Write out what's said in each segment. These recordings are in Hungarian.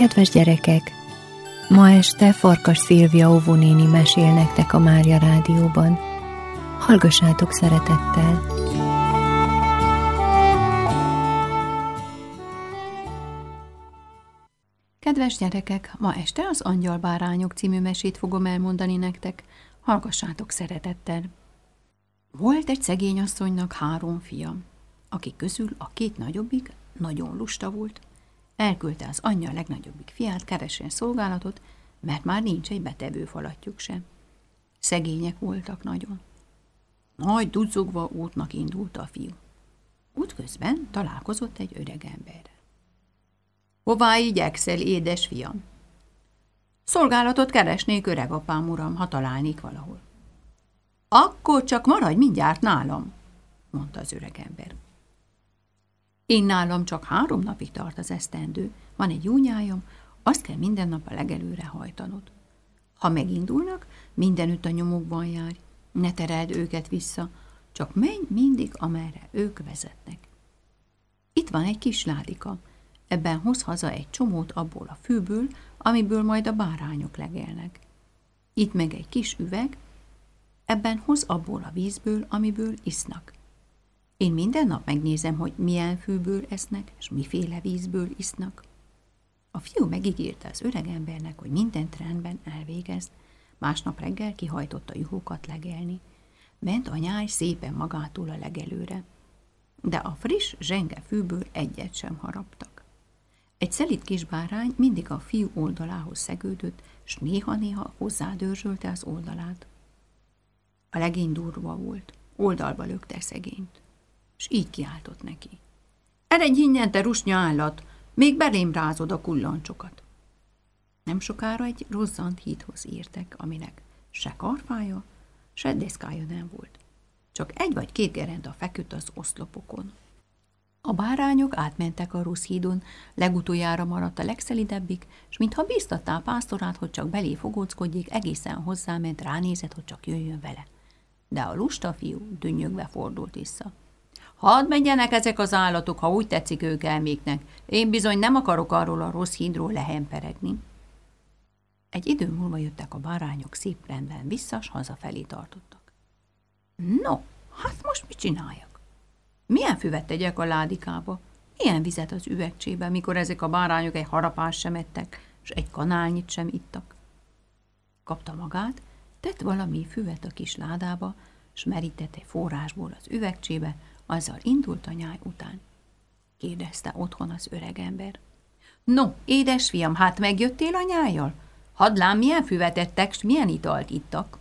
Kedves gyerekek! Ma este Farkas Szilvia óvónéni mesél nektek a Mária Rádióban. Hallgassátok szeretettel! Kedves gyerekek! Ma este az Angyalbárányok című mesét fogom elmondani nektek. Hallgassátok szeretettel! Volt egy szegény asszonynak 3 fia, akik közül a 2 nagyobbik nagyon lusta volt. Elküldte az anyja a legnagyobbik fiát keressen szolgálatot, mert már nincs egy betevő falatjuk sem. Szegények voltak nagyon. Nagy duzzogva útnak indult a fiú. Útközben találkozott egy öreg emberrel. Hová igyekszel, édes fiam? Szolgálatot keresnék, öregapám uram, ha találnék valahol. Akkor csak maradj mindjárt nálam, mondta az öreg ember. Én nálam csak 3 napig tart az esztendő, van egy júnyájam, azt kell minden nap a legelőre hajtanod. Ha megindulnak, mindenütt a nyomukban járj, ne tereld őket vissza, csak menj mindig, amerre ők vezetnek. Itt van egy kis ládika, ebben hoz haza egy csomót abból a fűből, amiből majd a bárányok legelnek. Itt meg egy kis üveg, ebben hoz abból a vízből, amiből isznak. Én minden nap megnézem, hogy milyen fűből esznek, és miféle vízből isznak. A fiú megígérte az öreg embernek, hogy mindent rendben elvégez, másnap reggel kihajtott a juhokat legelni. Ment a nyáj szépen magától a legelőre, de a friss, zsenge fűből egyet sem haraptak. Egy szelíd kis bárány mindig a fiú oldalához szegődött, s néha-néha hozzádörzsölte az oldalát. A legény durva volt, oldalba lökte szegényt, s így kiáltott neki. Eredj innen, te rusnya állat, még belém rázod a kullancsokat. Nem sokára egy rozzant hídhoz értek, aminek se karfája, se deszkája nem volt. Csak 1 vagy 2 gerenda feküdt az oszlopokon. A bárányok átmentek a rossz hídon, legutoljára maradt a legszelidebbik, s mintha bíztatta a pásztorát, hogy csak belé fogóckodjék, egészen hozzáment, ránézett, hogy csak jöjjön vele. De a lusta fiú dünnyögve fordult vissza. Hadd menjenek ezek az állatok, ha úgy tetszik ők elméknek. Én bizony nem akarok arról a rossz hídról lehemperegni. Egy idő múlva jöttek a bárányok szép rendben vissza, s hazafelé tartottak. No, hát most mit csináljak? Milyen füvet tegyek a ládikába? Milyen vizet az üvegcsébe, mikor ezek a bárányok egy harapást sem ettek, s egy kanálnyit sem ittak? Kapta magát, tett valami füvet a kis ládába, s merített egy forrásból az üvegcsébe, azzal indult a nyáj után. Kérdezte otthon az öreg ember. No, édesfiam, hát megjöttél a nyájjal? Hadd lám, milyen füvet ettek, s milyen italt ittak?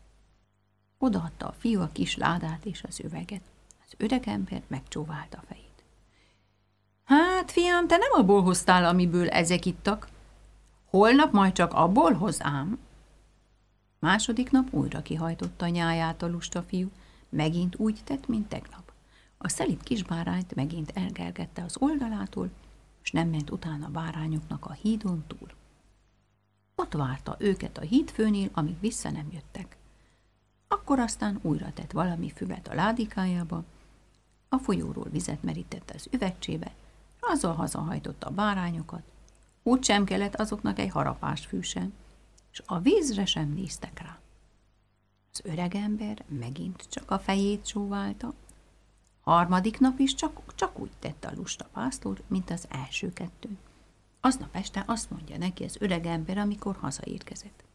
Odaadta a fiú a kis ládát és az üveget. Az öreg ember megcsóválta a fejét. Hát, fiam, te nem abból hoztál, amiből ezek ittak. Holnap majd csak abból hoz ám. Második nap újra kihajtotta a nyáját a lusta fiú, megint úgy tett, mint tegnap. A szelíd kis bárányt megint elgergette az oldalától, és nem ment utána a bárányoknak a hídon túl. Ott várta őket a hídfőnél, amíg vissza nem jöttek. Akkor aztán újra tett valami füvet a ládikájába, a folyóról vizet merítette az üvegcsébe, és azzal hazahajtotta a bárányokat. Úgy sem kellett azoknak egy harapást fűsen, és a vízre sem néztek rá. Az öreg ember megint csak a fejét csóválta, harmadik nap is csak úgy tette a lusta pásztor, mint az első 2. Aznap este azt mondja neki az öreg ember, amikor hazaérkezett.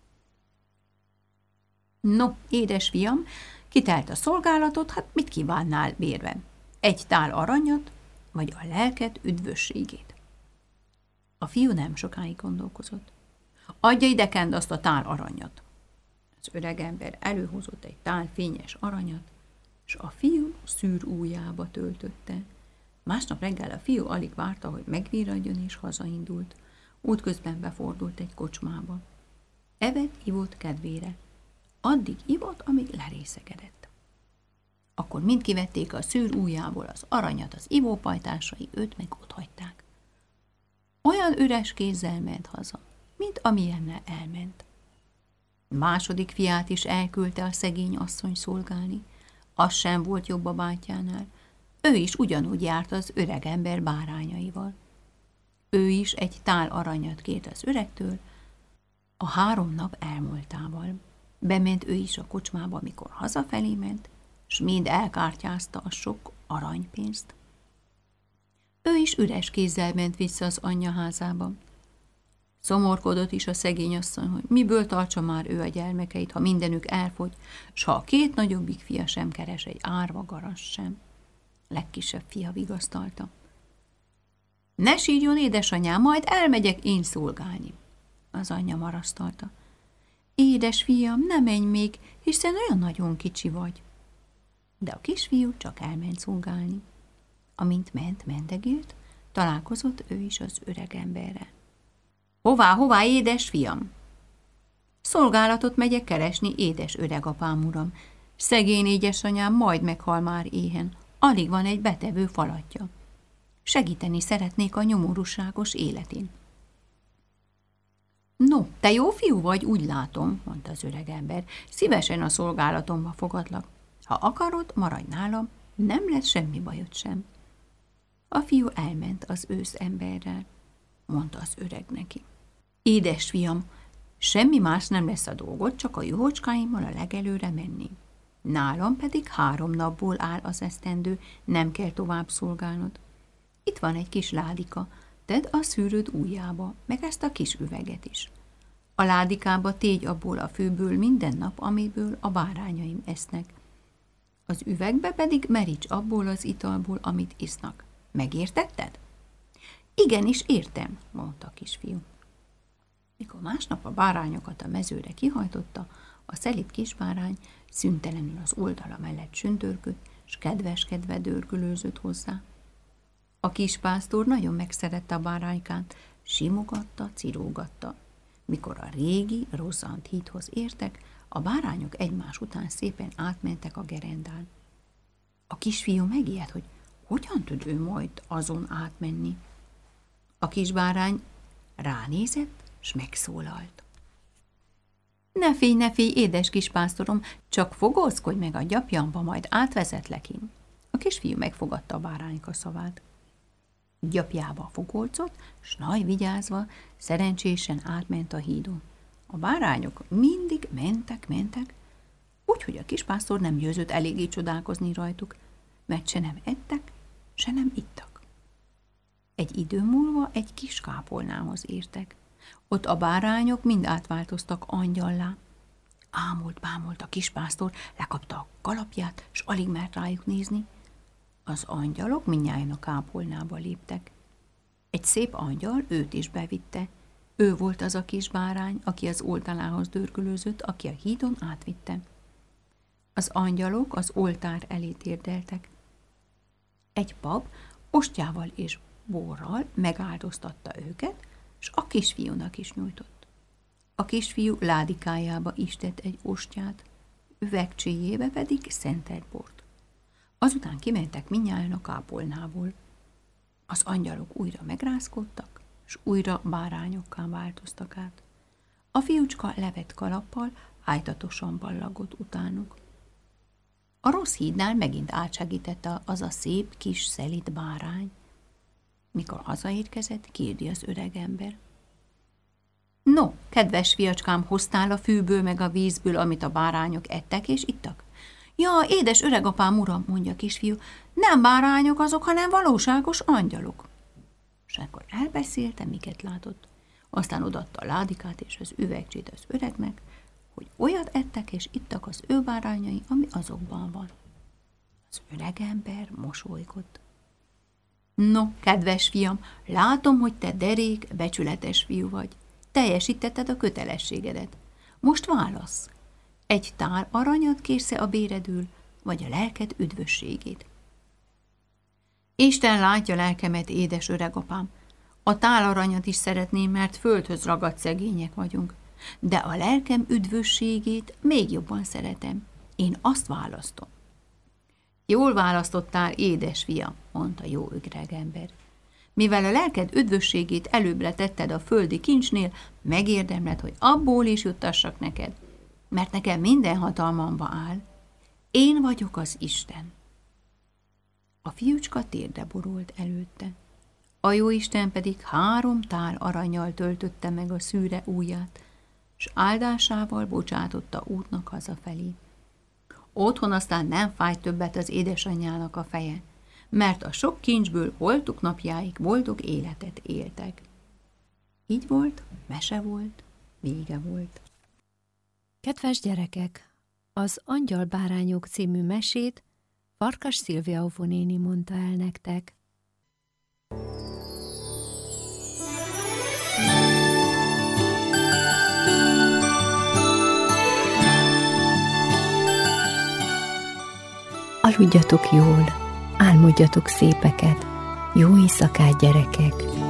No, édes fiam, kitelt a szolgálatot, hát mit kívánnál bérben? 1 tál aranyat, vagy a lelked üdvösségét? A fiú nem sokáig gondolkozott. Adja idekend azt a tál aranyat. Az öreg ember előhozott egy tál fényes aranyat, és a fiú szűr ujjába töltötte. Másnap reggel a fiú alig várta, hogy megvirradjon, és hazaindult. Útközben befordult egy kocsmába. Evett, ivott kedvére. Addig ivott, amíg lerészegedett. Akkor mind kivették a szűr ujjából az aranyat, az ivópajtásai őt meg otthagyták. Olyan üres kézzel ment haza, mint amilyennel elment. Második fiát is elküldte a szegény asszony szolgálni, az sem volt jobb a bátyjánál, ő is ugyanúgy járt az öreg ember bárányaival. Ő is egy tál aranyat kért az öregtől, a 3 nap elmúltával. Bement ő is a kocsmába, mikor hazafelé ment, s mind elkártyázta a sok aranypénzt. Ő is üres kézzel ment vissza az anyja házába. Szomorkodott is a szegény asszony, hogy miből tartsa már ő a gyermekeit, ha mindenük elfogy, s ha a 2 nagyobbik fia sem keres egy árva garast sem. Legkisebb fia vigasztalta. Ne sírjon, édesanyám, majd elmegyek én szolgálni. Az anyja marasztalta. Édes fiam, ne menj még, hiszen olyan nagyon kicsi vagy. De a kisfiú csak elment szolgálni. Amint mendegélt, találkozott ő is az öreg emberre. Hová, édes fiam? Szolgálatot megyek keresni, édes öregapám uram. Szegény édesanyám majd meghal már éhen, alig van egy betevő falatja. Segíteni szeretnék a nyomorúságos életén. No, te jó fiú vagy, úgy látom, mondta az öreg ember, szívesen a szolgálatomba fogadlak. Ha akarod, maradj nálam, nem lesz semmi bajod sem. A fiú elment az ősz emberrel, mondta az öreg neki. Édes fiam, semmi más nem lesz a dolgod, csak a juhocskáimmal a legelőre menni. Nálam pedig 3 napból áll az esztendő, nem kell tovább szolgálnod. Itt van egy kis ládika, tedd a szűrőd ujjába, meg ezt a kis üveget is. A ládikába tégy abból a főből minden nap, amiből a bárányaim esznek. Az üvegbe pedig meríts abból az italból, amit isznak. Megértetted? Igenis, értem, mondta a kisfiú. Mikor másnap a bárányokat a mezőre kihajtotta, a szelíd kisbárány szüntelenül az oldala mellett sündörgött, s kedveskedve dörgölőzött hozzá. A kispásztor nagyon megszerette a báránykát, simogatta, cirógatta. Mikor a régi, rozzant hídhoz értek, a bárányok egymás után szépen átmentek a gerendán. A kisfiú megijedt, hogy hogyan tud ő majd azon átmenni. A kisbárány ránézett, s megszólalt. Ne félj, édes kispásztorom, csak fogózkodj meg a gyapjamba, majd átvezetlek én. A kisfiú megfogadta a bárányka szavát. Gyapjába fogolcott, s nagy vigyázva szerencsésen átment a hídon. A bárányok mindig mentek, úgyhogy a kispásztor nem győzött eléggé csodálkozni rajtuk, mert se nem ettek, se nem ittak. Egy idő múlva egy kis kápolnához értek. Ott a bárányok mind átváltoztak angyallá. Ámult-bámult a kispásztor, lekapta a kalapját, s alig mert rájuk nézni. Az angyalok mindnyájan a kápolnába léptek. Egy szép angyal őt is bevitte. Ő volt az a kis bárány, aki az oltalához dörgölőzött, aki a hídon átvitte. Az angyalok az oltár elé térdeltek. Egy pap ostjával és borral megáldoztatta őket, s a kisfiúnak is nyújtott. A kisfiú ládikájába is tett egy ostját, üvegcséjébe pedig szentelt bort. Azután kimentek mindnyájan a kápolnából. Az angyalok újra megrázkodtak, s újra bárányokká változtak át. A fiúcska levett kalappal ájtatosan ballagott utánuk. A rossz hídnál megint átsegítette az a szép kis szelíd bárány. Mikor hazaérkezett, kérdi az öreg ember. No, kedves fiacskám, hoztál a fűből meg a vízből, amit a bárányok ettek és ittak? Ja, édes öregapám uram, mondja a kisfiú, nem bárányok azok, hanem valóságos angyalok. És akkor elbeszélte, miket látott. Aztán odaadta a ládikát és az üvegcsét az öregnek, hogy olyat ettek és ittak az ő bárányai, ami azokban van. Az öreg ember mosolygott. No, kedves fiam, látom, hogy te derék, becsületes fiú vagy. Teljesítetted a kötelességedet. Most válasz. Egy tál aranyat kérsz-e a béredül, vagy a lelked üdvösségét? Isten látja lelkemet, édes öregapám. A tál aranyat is szeretném, mert földhöz ragadt szegények vagyunk. De a lelkem üdvösségét még jobban szeretem. Én azt választom. Jól választottál, édes fiam, mondta jó öreg ember. Mivel a lelked üdvösségét előbbre tetted a földi kincsnél, megérdemled, hogy abból is juttassak neked, mert nekem minden hatalmamba áll. Én vagyok az Isten. A fiúcska térdre borult előtte. A jóisten pedig 3 tál arannyal töltötte meg a szűre ujját, s áldásával bocsátotta útnak hazafelé. Otthon aztán nem fájt többet az édesanyjának a feje, mert a sok kincsből holtuk napjáig boldog életet éltek. Így volt, mese volt, vége volt. Kedves gyerekek, az Angyalbárányok című mesét Farkas Szilvia óvónéni mondta el nektek. Aludjatok jól, álmodjatok szépeket, jó éjszakát, gyerekek!